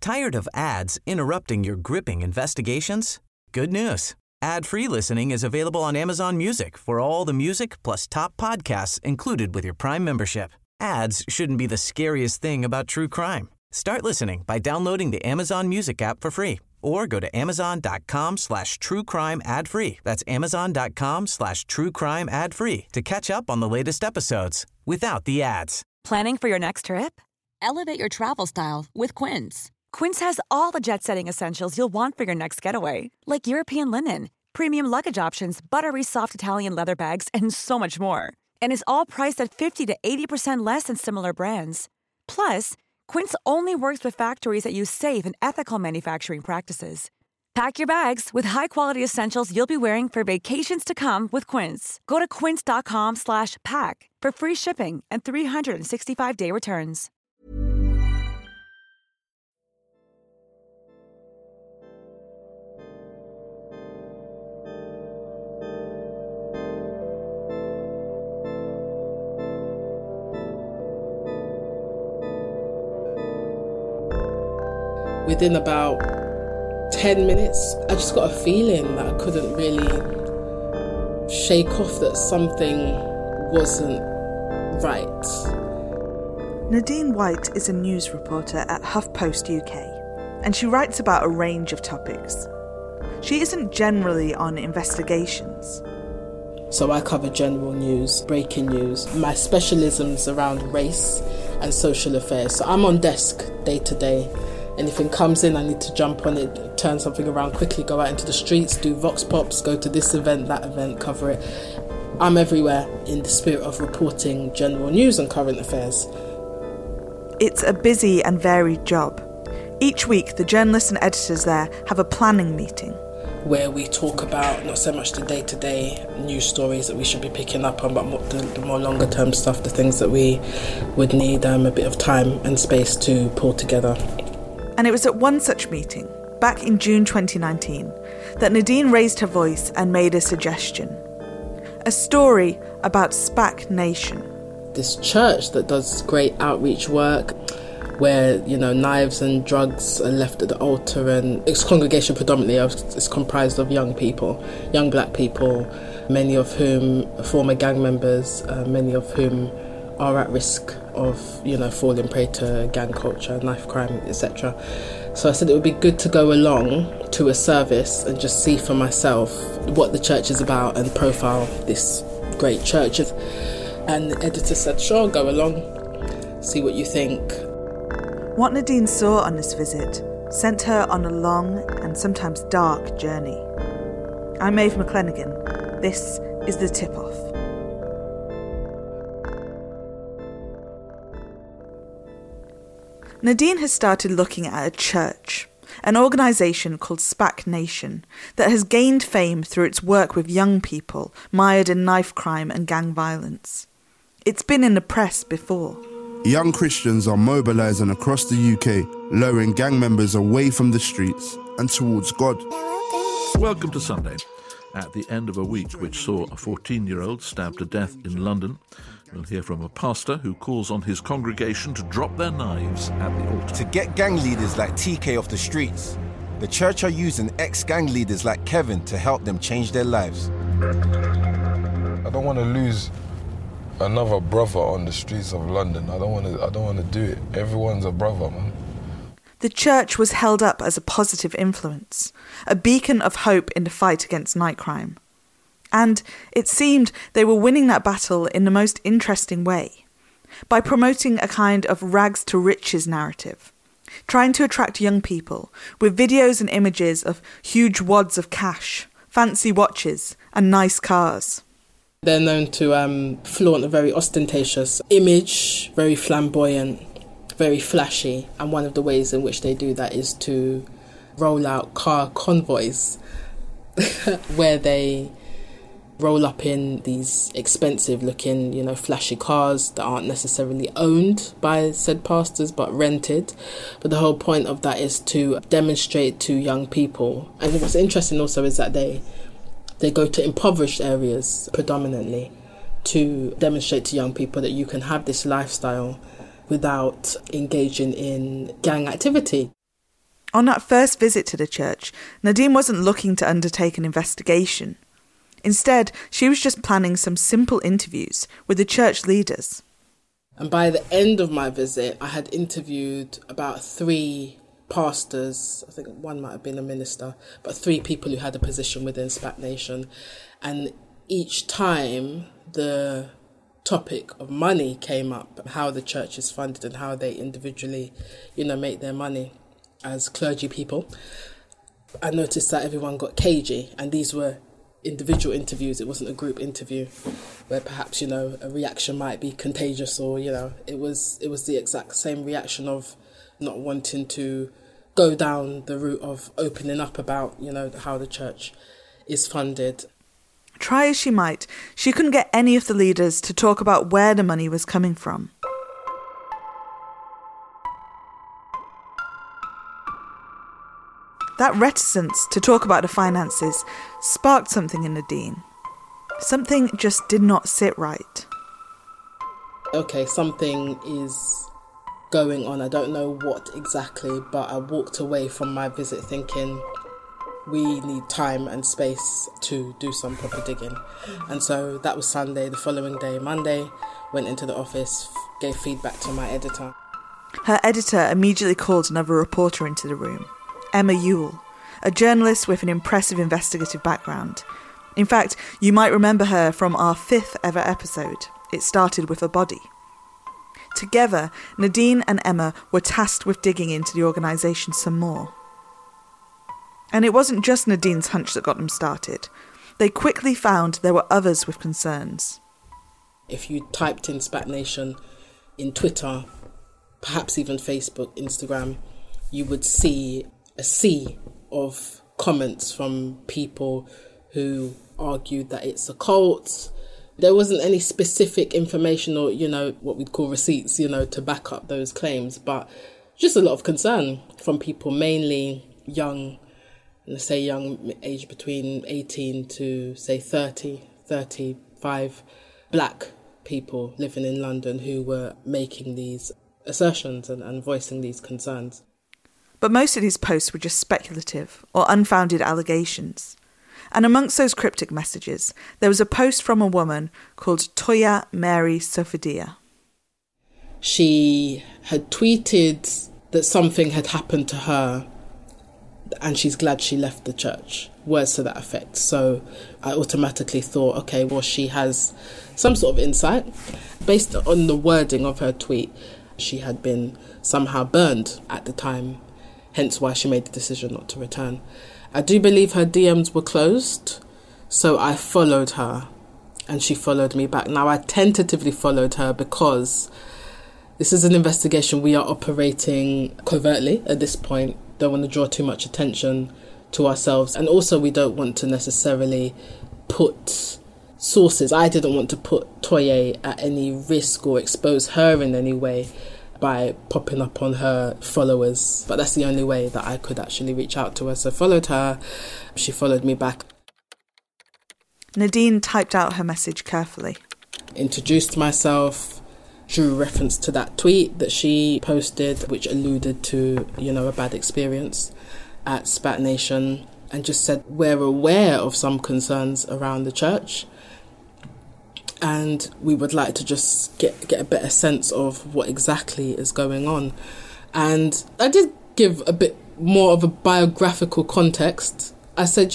Tired of ads interrupting your gripping investigations? Good news. Ad-free listening is available on Amazon Music for all the music plus top podcasts included with your Prime membership. Ads shouldn't be the scariest thing about true crime. Start listening by downloading the Amazon Music app for free or go to amazon.com/truecrime ad-free. That's amazon.com/truecrime ad-free to catch up on the latest episodes without the ads. Planning for your next trip? Elevate your travel style with Quince. Quince has all the jet-setting essentials you'll want for your next getaway, like European linen, premium luggage options, buttery soft Italian leather bags, and so much more. And is all priced at 50 to 80% less than similar brands. Plus, Quince only works with factories that use safe and ethical manufacturing practices. Pack your bags with high-quality essentials you'll be wearing for vacations to come with Quince. Go to quince.com/pack for free shipping and 365-day returns. Within about 10 minutes, I just got a feeling that I couldn't really shake off that something wasn't right. Nadine White is a news reporter at HuffPost UK, and she writes about a range of topics. She isn't generally on investigations. So I cover general news, breaking news. My specialism's around race and social affairs. So I'm on desk day to day. Anything comes in, I need to jump on it, turn something around quickly, go out into the streets, do vox pops, go to this event, that event, cover it. I'm everywhere in the spirit of reporting general news and current affairs. It's a busy and varied job. Each week, the journalists and editors there have a planning meeting, where we talk about not so much the day-to-day news stories that we should be picking up on, but the more longer-term stuff, the things that we would need a bit of time and space to pull together. And it was at one such meeting, back in June 2019, that Nadine raised her voice and made a suggestion. A story about SPAC Nation. This church that does great outreach work, where, knives and drugs are left at the altar, and its congregation predominantly is comprised of young people, young black people, many of whom are former gang members, many of whom are at risk of, falling prey to gang culture, knife crime, etc. So I said it would be good to go along to a service and just see for myself what the church is about and profile this great church. And the editor said, sure, go along, see what you think. What Nadine saw on this visit sent her on a long and sometimes dark journey. I'm Maeve McClenaghan. This is The Tip-Off. Nadine has started looking at a church, an organisation called SPAC Nation that has gained fame through its work with young people mired in knife crime and gang violence. It's been in the press before. Young Christians are mobilising across the UK, luring gang members away from the streets and towards God. Welcome to Sunday. At the end of a week which saw a 14-year-old stabbed to death in London, we'll hear from a pastor who calls on his congregation to drop their knives at the altar. To get gang leaders like TK off the streets, the church are using ex-gang leaders like Kevin to help them change their lives. I don't want to lose another brother on the streets of London. I don't want to do it. Everyone's a brother, man. The church was held up as a positive influence, a beacon of hope in the fight against night crime. And it seemed they were winning that battle in the most interesting way, by promoting a kind of rags to riches narrative, trying to attract young people with videos and images of huge wads of cash, fancy watches and nice cars. They're known to flaunt a very ostentatious image, very flamboyant, very flashy, and one of the ways in which they do that is to roll out car convoys where they roll up in these expensive looking, flashy cars that aren't necessarily owned by said pastors but rented. But the whole point of that is to demonstrate to young people. And what's interesting also is that they go to impoverished areas predominantly to demonstrate to young people that you can have this lifestyle without engaging in gang activity. On that first visit to the church, Nadine wasn't looking to undertake an investigation. Instead, she was just planning some simple interviews with the church leaders. And by the end of my visit, I had interviewed about 3 pastors, I think one might have been a minister, but 3 people who had a position within SPAC Nation. And each time the topic of money came up, how the church is funded and how they individually, make their money as clergy people, I noticed that everyone got cagey, and these were individual interviews. It wasn't a group interview where perhaps, a reaction might be contagious, or, it was the exact same reaction of not wanting to go down the route of opening up about, how the church is funded. Try as she might, she couldn't get any of the leaders to talk about where the money was coming from. That reticence to talk about the finances sparked something in Nadine. Something just did not sit right. Okay, something is going on. I don't know what exactly, but I walked away from my visit thinking we need time and space to do some proper digging. And so that was Sunday. The following day, Monday, went into the office, gave feedback to my editor. Her editor immediately called another reporter into the room, Emma Ewell, a journalist with an impressive investigative background. In fact, you might remember her from our 5th ever episode. It started with a body. Together, Nadine and Emma were tasked with digging into the organisation some more. And it wasn't just Nadine's hunch that got them started. They quickly found there were others with concerns. If you typed in SPAC Nation in Twitter, perhaps even Facebook, Instagram, you would see a sea of comments from people who argued that it's a cult. There wasn't any specific information or, what we'd call receipts, to back up those claims, but just a lot of concern from people, mainly young, let's say young, age between 18 to, say, 30, 35, black people living in London who were making these assertions and voicing these concerns. But most of these posts were just speculative or unfounded allegations. And amongst those cryptic messages, there was a post from a woman called Toya Mary Sofadia. She had tweeted that something had happened to her and she's glad she left the church. Words to that effect. So I automatically thought, okay, well, she has some sort of insight. Based on the wording of her tweet, she had been somehow burned at the time, hence why she made the decision not to return. I do believe her DMs were closed, so I followed her and she followed me back. Now, I tentatively followed her because this is an investigation. We are operating covertly at this point. Don't want to draw too much attention to ourselves. And also we don't want to necessarily put sources. I didn't want to put Toye at any risk or expose her in any way by popping up on her followers. But that's the only way that I could actually reach out to her. So I followed her. She followed me back. Nadine typed out her message carefully. Introduced myself, drew reference to that tweet that she posted, which alluded to, a bad experience at SPAC Nation, and just said we're aware of some concerns around the church and we would like to just get a better sense of what exactly is going on. And I did give a bit more of a biographical context. I said,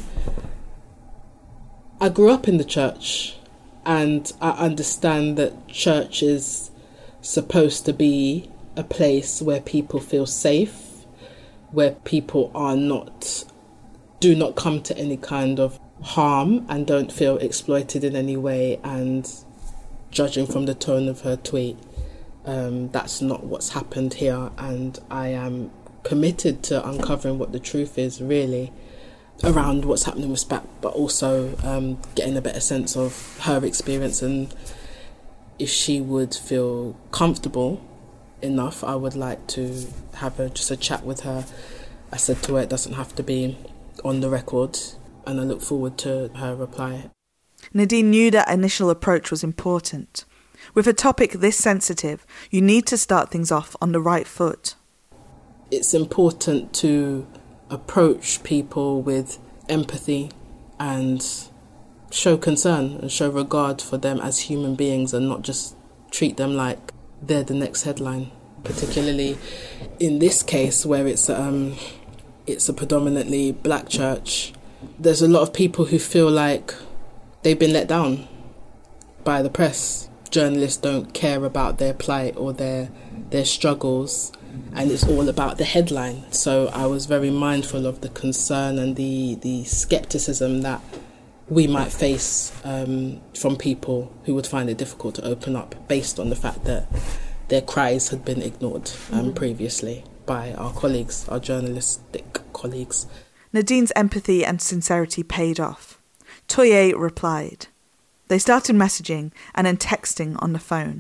I grew up in the church and I understand that church is supposed to be a place where people feel safe, where people do not come to any kind of harm and don't feel exploited in any way. And judging from the tone of her tweet, that's not what's happened here. And I am committed to uncovering what the truth is really around what's happening with SPAC, but also getting a better sense of her experience, and if she would feel comfortable enough, I would like to have just a chat with her. I said to her it doesn't have to be on the record, and I look forward to her reply. Nadine knew that initial approach was important. With a topic this sensitive, you need to start things off on the right foot. It's important to approach people with empathy and show concern and show regard for them as human beings and not just treat them like they're the next headline. Particularly in this case where it's a predominantly black church, there's a lot of people who feel like they've been let down by the press. Journalists don't care about their plight or their struggles, and it's all about the headline. So I was very mindful of the concern and the scepticism that we might face from people who would find it difficult to open up based on the fact that their cries had been ignored previously by our colleagues, our journalistic colleagues. Nadine's empathy and sincerity paid off. Toye replied. They started messaging and then texting on the phone.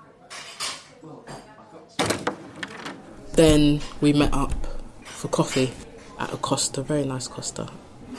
Then we met up for coffee at a Costa, very nice Costa.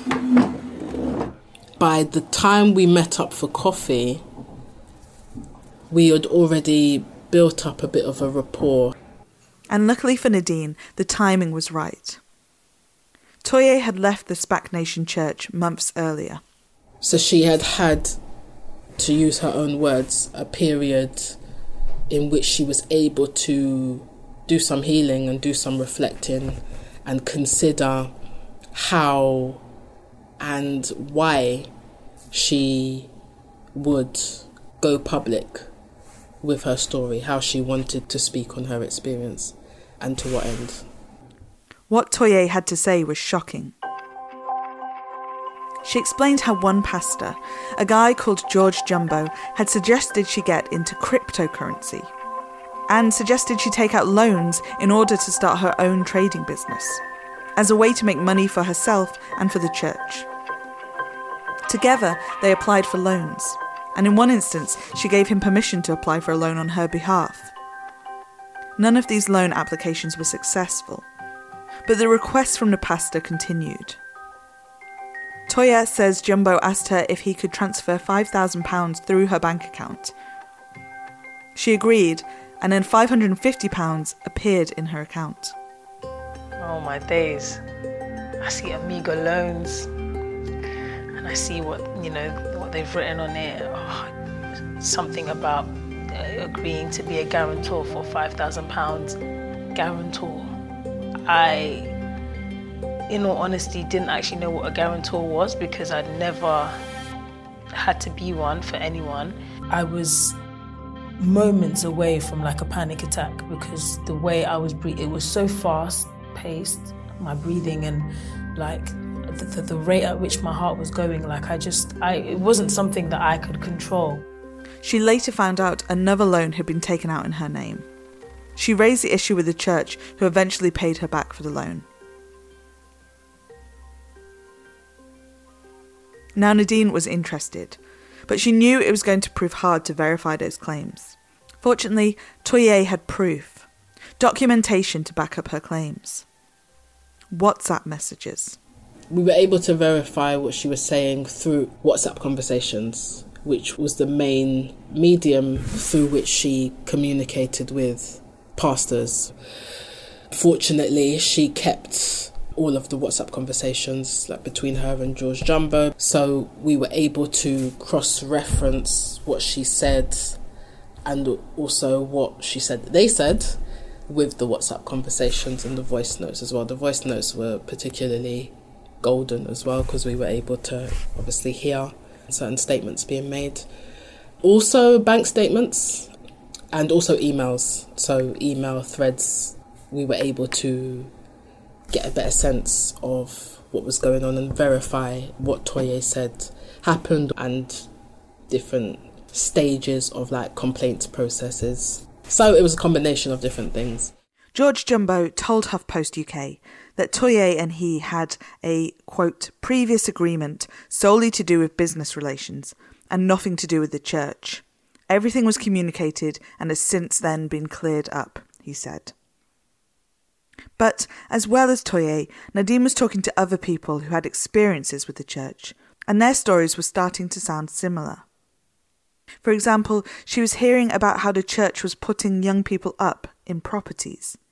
By the time we met up for coffee, we had already built up a bit of a rapport. And luckily for Nadine, the timing was right. Toye had left the SPAC Nation Church months earlier. So she had, to use her own words, a period in which she was able to do some healing and do some reflecting and consider how and why she would go public with her story, how she wanted to speak on her experience and to what end. What Toye had to say was shocking. She explained how one pastor, a guy called George Jumbo, had suggested she get into cryptocurrency and suggested she take out loans in order to start her own trading business, as a way to make money for herself and for the church. Together, they applied for loans, and in one instance, she gave him permission to apply for a loan on her behalf. None of these loan applications were successful, but the requests from the pastor continued. Toye says Jumbo asked her if he could transfer £5,000 through her bank account. She agreed, and then £550 appeared in her account. Oh my days. I see Amigo loans and I see what they've written on it. Something about agreeing to be a guarantor for £5,000 guarantor. I, in all honesty, didn't actually know what a guarantor was because I'd never had to be one for anyone. I was moments away from like a panic attack because the way I was breathing, it was so fast paced, my breathing and like the rate at which my heart was going, it wasn't something that I could control. She later found out another loan had been taken out in her name. She raised the issue with the church, who eventually paid her back for the loan. Now Nadine was interested, but she knew it was going to prove hard to verify those claims. Fortunately, Toye had proof, documentation to back up her claims. WhatsApp messages. We were able to verify what she was saying through WhatsApp conversations, which was the main medium through which she communicated with pastors. Fortunately, she kept all of the WhatsApp conversations between her and George Jumbo, so we were able to cross-reference what she said and also what she said they said with the WhatsApp conversations and the voice notes as well. The voice notes were particularly golden as well because we were able to obviously hear certain statements being made. Also bank statements and also emails. So email threads, we were able to get a better sense of what was going on and verify what Toye said happened and different stages of complaints processes. So it was a combination of different things. George Jumbo told HuffPost UK that Toye and he had a, quote, previous agreement solely to do with business relations and nothing to do with the church. Everything was communicated and has since then been cleared up, he said. But as well as Toye, Nadine was talking to other people who had experiences with the church, and their stories were starting to sound similar. For example, she was hearing about how the church was putting young people up in properties.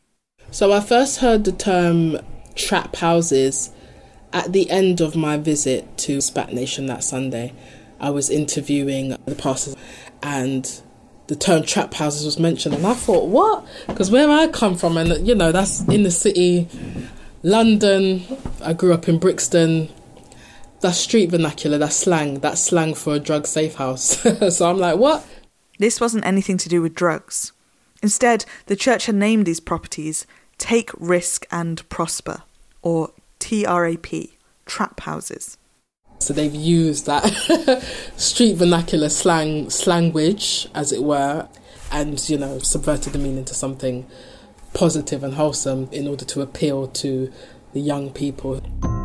So I first heard the term trap houses at the end of my visit to SPAC Nation that Sunday. I was interviewing the pastors and the term trap houses was mentioned, and I thought, what? Because where I come from, and you know, that's in the city, London, I grew up in Brixton, that's street vernacular, that's slang for a drug safe house. So I'm like, what? This wasn't anything to do with drugs. Instead, the church had named these properties Take Risk and Prosper, or TRAP, trap houses. So they've used that street vernacular slanguage, as it were, and, you know, subverted the meaning to something positive and wholesome in order to appeal to the young people.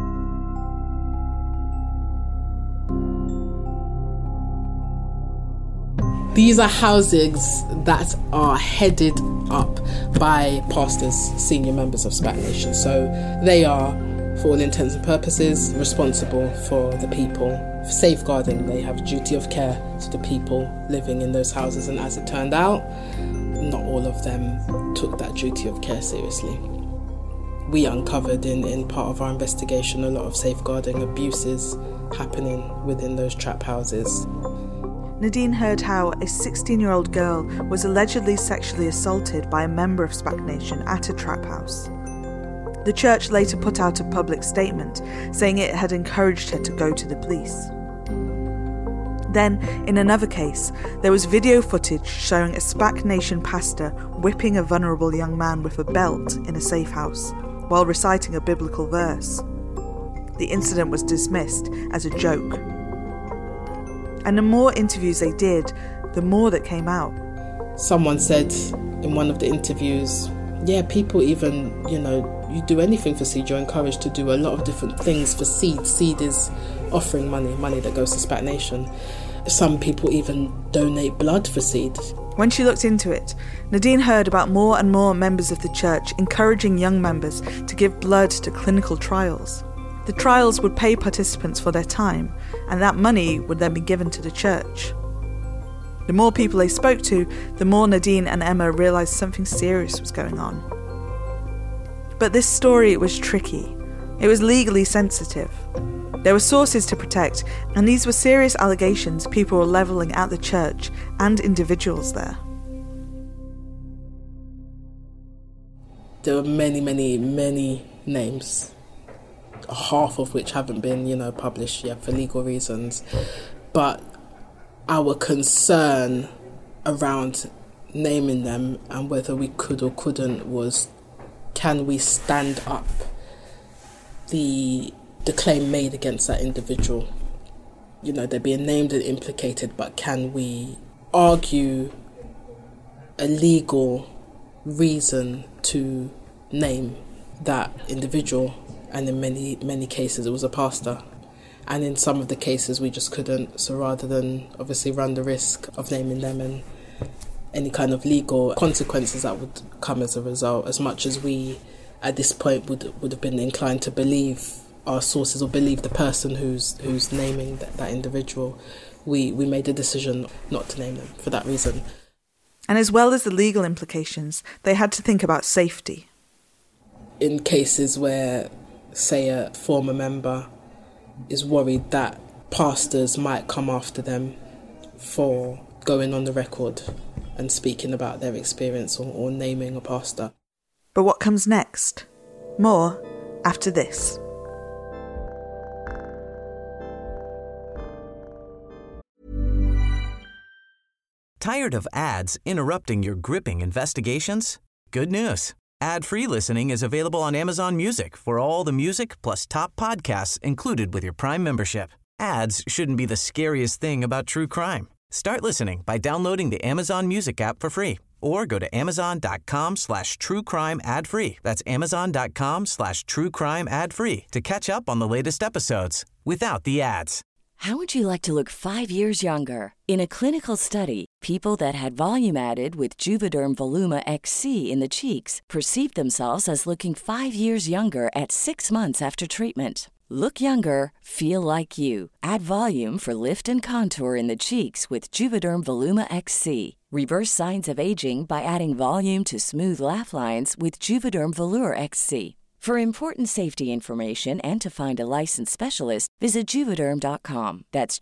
These are houses that are headed up by pastors, senior members of SPAC Nation. So they are, for all intents and purposes, responsible for the people, safeguarding. They have a duty of care to the people living in those houses. And as it turned out, not all of them took that duty of care seriously. We uncovered in part of our investigation a lot of safeguarding abuses happening within those trap houses. Nadine heard how a 16-year-old girl was allegedly sexually assaulted by a member of SPAC Nation at a trap house. The church later put out a public statement saying it had encouraged her to go to the police. Then, in another case, there was video footage showing a SPAC Nation pastor whipping a vulnerable young man with a belt in a safe house while reciting a biblical verse. The incident was dismissed as a joke. And the more interviews they did, the more that came out. Someone said in one of the interviews, yeah, people even, you know, you do anything for seed, you're encouraged to do a lot of different things for seed. Seed is offering money that goes to SPAC Nation. Some people even donate blood for seed. When she looked into it, Nadine heard about more and more members of the church encouraging young members to give blood to clinical trials. The trials would pay participants for their time, and that money would then be given to the church. The more people they spoke to, the more Nadine and Emma realised something serious was going on. But this story was tricky. It was legally sensitive. There were sources to protect, and these were serious allegations people were levelling at the church and individuals there. There were many names, half of which haven't been, you know, published yet for legal reasons. But our concern around naming them and whether we could or couldn't was, can we stand up the claim made against that individual? You know, they're being named and implicated, but can we argue a legal reason to name that individual? And in many cases it was a pastor. And in some of the cases we just couldn't. So rather than obviously run the risk of naming them and any kind of legal consequences that would come as a result, as much as we at this point would have been inclined to believe our sources or believe the person who's naming that individual, we made a decision not to name them for that reason. And as well as the legal implications, they had to think about safety. In cases where, say, a former member is worried that pastors might come after them for going on the record and speaking about their experience or naming a pastor. But what comes next? More after this. Tired of ads interrupting your gripping investigations? Good news. Ad-free listening is available on Amazon Music for all the music plus top podcasts included with your Prime membership. Ads shouldn't be the scariest thing about true crime. Start listening by downloading the Amazon Music app for free or go to amazon.com/truecrime ad-free. That's amazon.com/truecrime ad-free to catch up on the latest episodes without the ads. How would you like to look 5 years younger? In a clinical study, people that had volume added with Juvederm Voluma XC in the cheeks perceived themselves as looking 5 years younger at 6 months after treatment. Look younger, feel like you. Add volume for lift and contour in the cheeks with Juvederm Voluma XC. Reverse signs of aging by adding volume to smooth laugh lines with Juvederm Volure XC. For important safety information and to find a licensed specialist, visit Juvederm.com. That's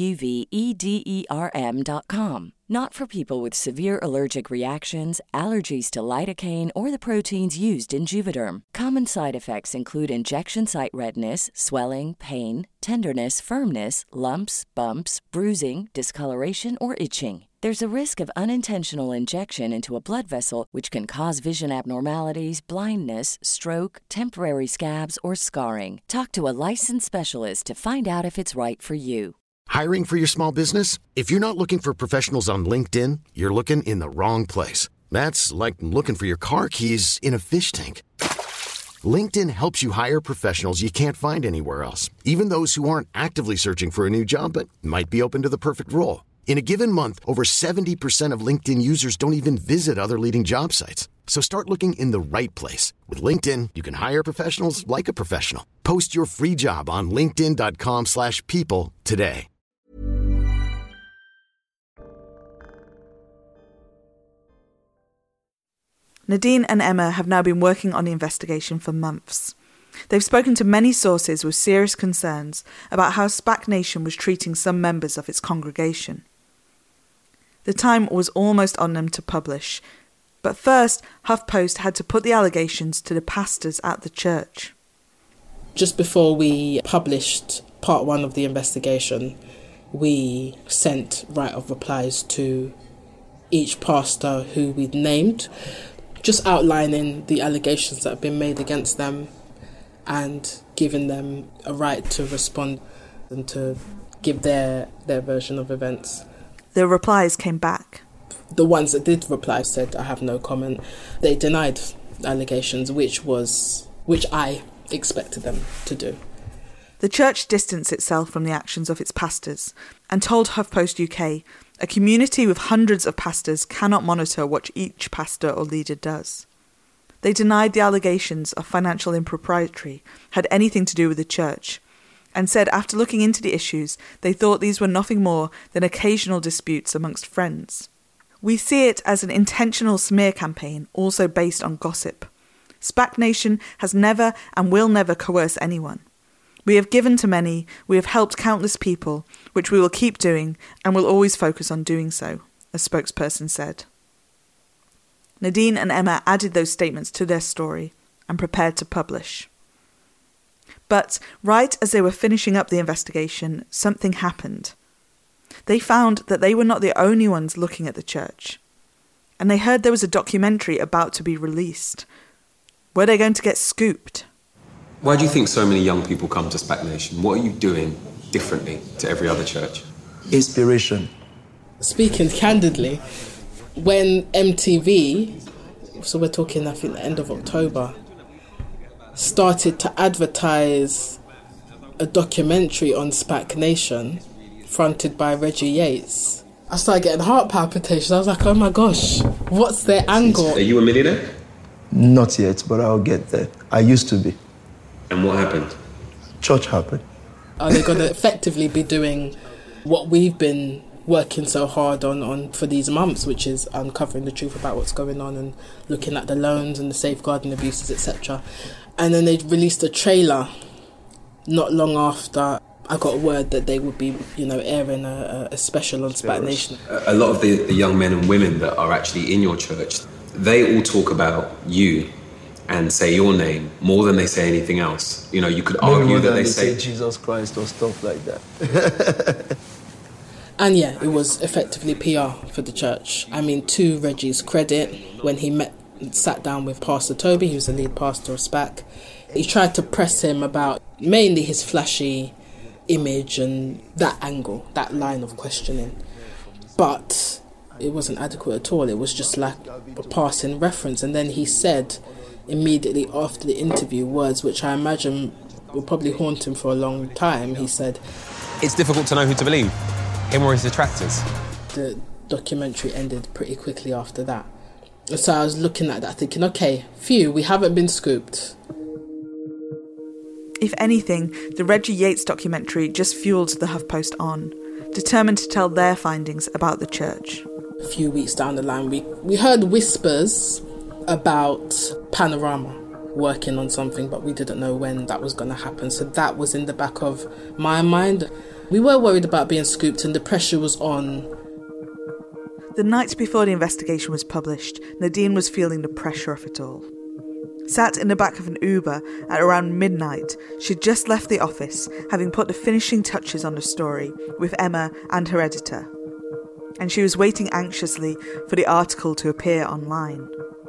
JUVEDERM.com. Not for people with severe allergic reactions, allergies to lidocaine, or the proteins used in Juvederm. Common side effects include injection site redness, swelling, pain, tenderness, firmness, lumps, bumps, bruising, discoloration, or itching. There's a risk of unintentional injection into a blood vessel, which can cause vision abnormalities, blindness, stroke, temporary scabs, or scarring. Talk to a licensed specialist to find out if it's right for you. Hiring for your small business? If you're not looking for professionals on LinkedIn, you're looking in the wrong place. That's like looking for your car keys in a fish tank. LinkedIn helps you hire professionals you can't find anywhere else, even those who aren't actively searching for a new job but might be open to the perfect role. In a given month, over 70% of LinkedIn users don't even visit other leading job sites. So start looking in the right place. With LinkedIn, you can hire professionals like a professional. Post your free job on linkedin.com/people today. Nadine and Emma have now been working on the investigation for months. They've spoken to many sources with serious concerns about how SPAC Nation was treating some members of its congregation. The time was almost on them to publish, but first HuffPost had to put the allegations to the pastors at the church. Just before we published part 1 of the investigation, we sent right of replies to each pastor who we'd named, just outlining the allegations that have been made against them and giving them a right to respond and to give their version of events. The replies came back. The ones that did reply said, I have no comment. They denied allegations, which I expected them to do. The church distanced itself from the actions of its pastors and told HuffPost UK a community with hundreds of pastors cannot monitor what each pastor or leader does. They denied the allegations of financial impropriety had anything to do with the church, and said after looking into the issues, they thought these were nothing more than occasional disputes amongst friends. We see it as an intentional smear campaign, also based on gossip. SPAC Nation has never and will never coerce anyone. We have given to many, we have helped countless people, which we will keep doing and will always focus on doing so, a spokesperson said. Nadine and Emma added those statements to their story and prepared to publish. But right as they were finishing up the investigation, something happened. They found that they were not the only ones looking at the church, and they heard there was a documentary about to be released. Were they going to get scooped? Why do you think so many young people come to SPAC Nation? What are you doing differently to every other church? Inspiration. Speaking candidly, when MTV, so we're talking I think the end of October, started to advertise a documentary on SPAC Nation fronted by Reggie Yates, I started getting heart palpitations. I was like, oh my gosh, what's their angle? Are you a millionaire? Not yet, but I'll get there. I used to be. And what happened? Church happened. Are they going to effectively be doing what we've been working so hard on for these months, which is uncovering the truth about what's going on and looking at the loans and the safeguarding abuses, etc. And then they released a trailer not long after I got word that they would be, airing a special on SPAC Nation. A lot of the young men and women that are actually in your church, they all talk about you and say your name more than they say anything else. You could argue that they say Jesus Christ or stuff like that. And yeah, it was effectively PR for the church. I mean, to Reggie's credit, when he sat down with Pastor Toby, he was the lead pastor of SPAC, he tried to press him about mainly his flashy image and that angle, that line of questioning. But it wasn't adequate at all. It was just like a passing reference. And then he said immediately after the interview words which I imagine will probably haunt him for a long time. He said, it's difficult to know who to believe, him or his detractors. The documentary ended pretty quickly after that. So I was looking at that thinking, okay, phew, we haven't been scooped. If anything, the Reggie Yates documentary just fueled the HuffPost on, determined to tell their findings about the church. A few weeks down the line, we heard whispers about Panorama working on something, but we didn't know when that was going to happen. So that was in the back of my mind. We were worried about being scooped and the pressure was on. The night before the investigation was published, Nadine was feeling the pressure of it all. Sat in the back of an Uber at around midnight, she'd just left the office, having put the finishing touches on the story with Emma and her editor. And she was waiting anxiously for the article to appear online.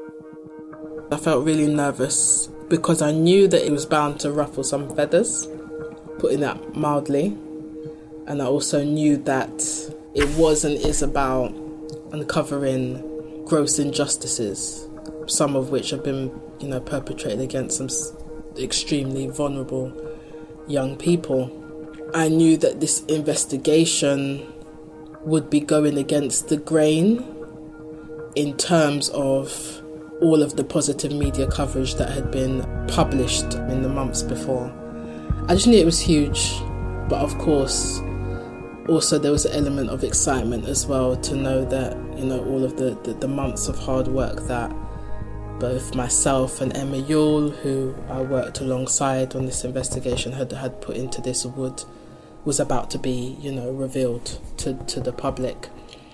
I felt really nervous because I knew that it was bound to ruffle some feathers, putting that mildly. And I also knew that it was and is about uncovering gross injustices, some of which have been, perpetrated against some extremely vulnerable young people. I knew that this investigation would be going against the grain in terms of all of the positive media coverage that had been published in the months before. I just knew it was huge, but of course, also there was an element of excitement as well to know that, all of the months of hard work that both myself and Emma Yule, who I worked alongside on this investigation, had put into this was about to be, revealed to the public.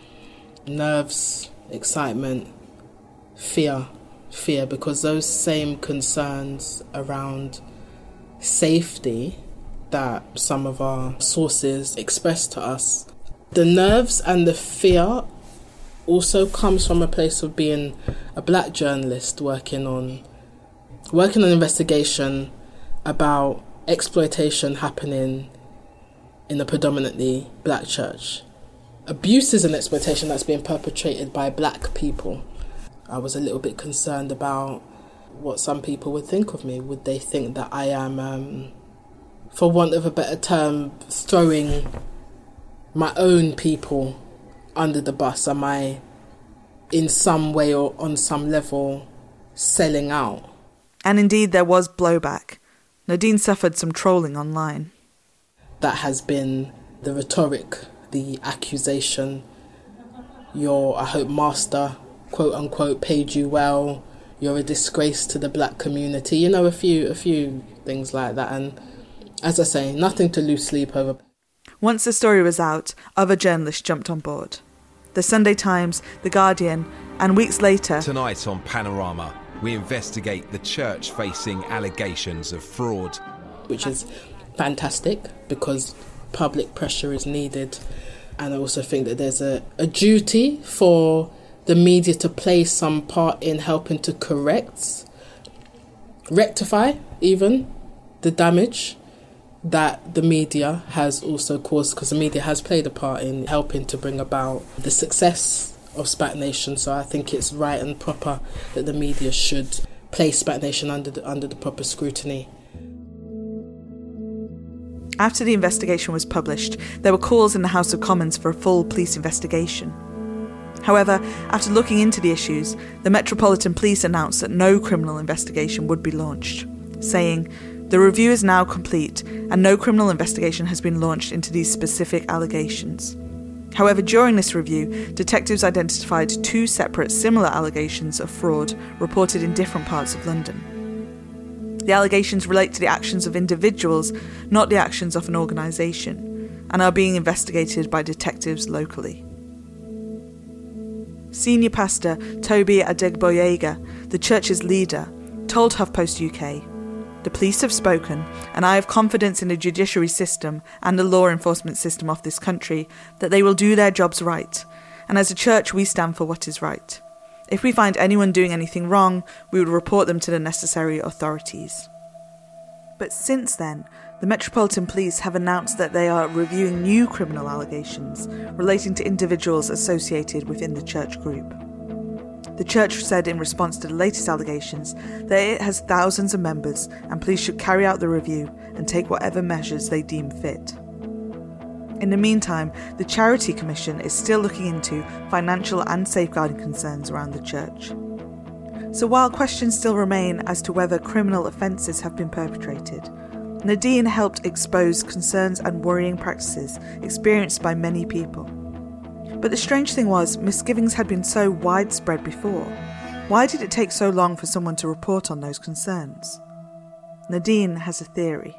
Nerves, excitement, fear, because those same concerns around safety that some of our sources expressed to us, the nerves and the fear also comes from a place of being a black journalist working on an investigation about exploitation happening in a predominantly black church. Abuses and exploitation that's being perpetrated by black people. I was a little bit concerned about what some people would think of me. Would they think that I am, for want of a better term, throwing my own people under the bus? Am I in some way or on some level selling out? And indeed there was blowback. Nadine suffered some trolling online. That has been the rhetoric, the accusation. Your, I hope, master, quote unquote, paid you well. You're a disgrace to the black community. A few things like that. And as I say, nothing to lose sleep over. Once the story was out, other journalists jumped on board. The Sunday Times, The Guardian, and weeks later... Tonight on Panorama, we investigate the church facing allegations of fraud. Which is fantastic because public pressure is needed. And I also think that there's a duty for the media to play some part in helping to rectify even the damage that the media has also caused, because the media has played a part in helping to bring about the success of Spat Nation. So I think it's right and proper that the media should place Spat Nation under the proper scrutiny. After the investigation was published, there were calls in the House of Commons for a full police investigation. However, after looking into the issues, the Metropolitan Police announced that no criminal investigation would be launched, saying, "The review is now complete and no criminal investigation has been launched into these specific allegations." However, during this review, detectives identified 2 separate similar allegations of fraud reported in different parts of London. The allegations relate to the actions of individuals, not the actions of an organisation, and are being investigated by detectives locally. Senior pastor Toby Adegboyega, the church's leader, told HuffPost UK, "The police have spoken, and I have confidence in the judiciary system and the law enforcement system of this country that they will do their jobs right, and as a church we stand for what is right. If we find anyone doing anything wrong, we will report them to the necessary authorities." But since then, the Metropolitan Police have announced that they are reviewing new criminal allegations relating to individuals associated within the church group. The church said in response to the latest allegations that it has thousands of members and police should carry out the review and take whatever measures they deem fit. In the meantime, the Charity Commission is still looking into financial and safeguarding concerns around the church. So while questions still remain as to whether criminal offences have been perpetrated, Nadine helped expose concerns and worrying practices experienced by many people. But the strange thing was, misgivings had been so widespread before. Why did it take so long for someone to report on those concerns? Nadine has a theory.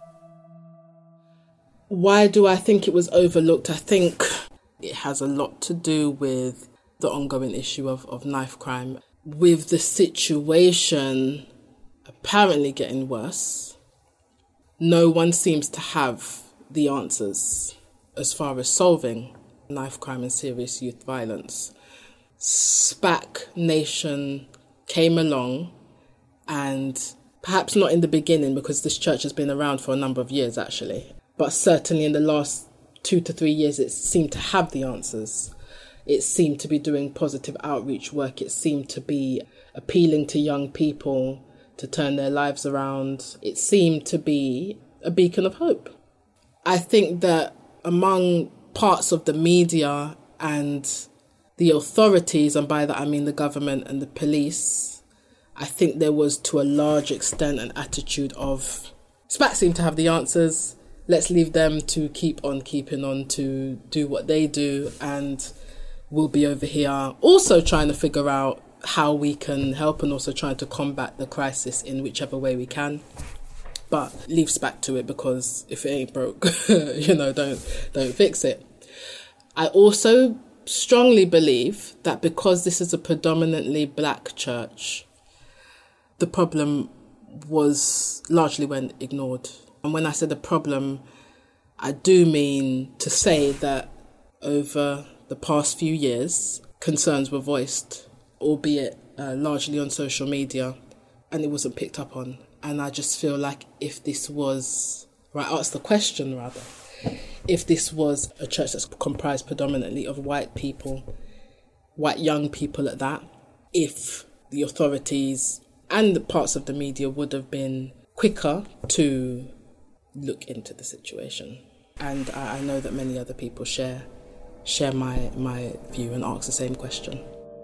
Why do I think it was overlooked? I think it has a lot to do with the ongoing issue of knife crime. With the situation apparently getting worse, no one seems to have the answers as far as solving knife crime and serious youth violence. SPAC Nation came along, and perhaps not in the beginning because this church has been around for a number of years actually, but certainly in the last 2 to 3 years it seemed to have the answers. It seemed to be doing positive outreach work. It seemed to be appealing to young people to turn their lives around. It seemed to be a beacon of hope. I think that among parts of the media and the authorities, and by that I mean the government and the police, I think there was to a large extent an attitude of, SPAC seem to have the answers, let's leave them to keep on keeping on to do what they do, and we'll be over here also trying to figure out how we can help and also trying to combat the crisis in whichever way we can. But leave SPAC to it, because if it ain't broke, don't fix it. I also strongly believe that because this is a predominantly black church, the problem was largely ignored. And when I say the problem, I do mean to say that over the past few years, concerns were voiced, albeit largely on social media, and it wasn't picked up on. And I just feel like if this was a church that's comprised predominantly of white people, white young people at that, if the authorities and the parts of the media would have been quicker to look into the situation. And I know that many other people share my view and ask the same question.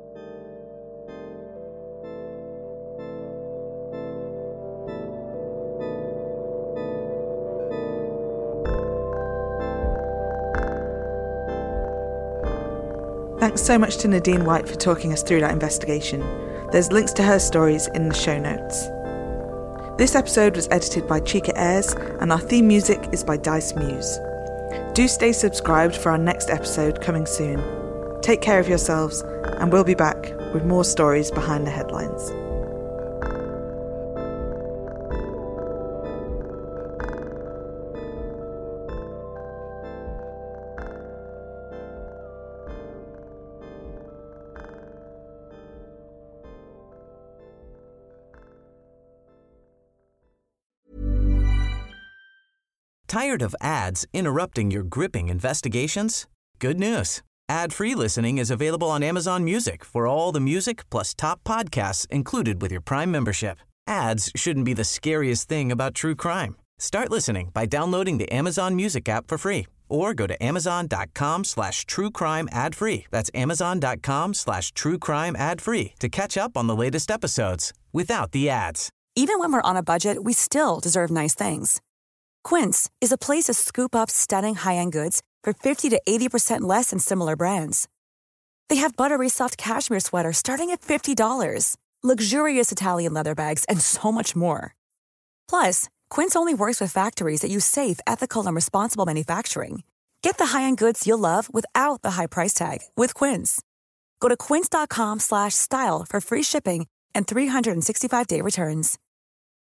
Thanks so much to Nadine White for talking us through that investigation. There's links to her stories in the show notes. This episode was edited by Chika Ayres, and our theme music is by Dice Muse. Do stay subscribed for our next episode coming soon. Take care of yourselves, and we'll be back with more stories behind the headlines. Tired of ads interrupting your gripping investigations? Good news. Ad-free listening is available on Amazon Music for all the music plus top podcasts included with your Prime membership. Ads shouldn't be the scariest thing about true crime. Start listening by downloading the Amazon Music app for free or go to amazon.com/truecrime ad-free. That's amazon.com/truecrime ad-free to catch up on the latest episodes without the ads. Even when we're on a budget, we still deserve nice things. Quince is a place to scoop up stunning high-end goods for 50 to 80% less than similar brands. They have buttery soft cashmere sweaters starting at $50, luxurious Italian leather bags, and so much more. Plus, Quince only works with factories that use safe, ethical, and responsible manufacturing. Get the high-end goods you'll love without the high price tag with Quince. Go to quince.com/style for free shipping and 365-day returns.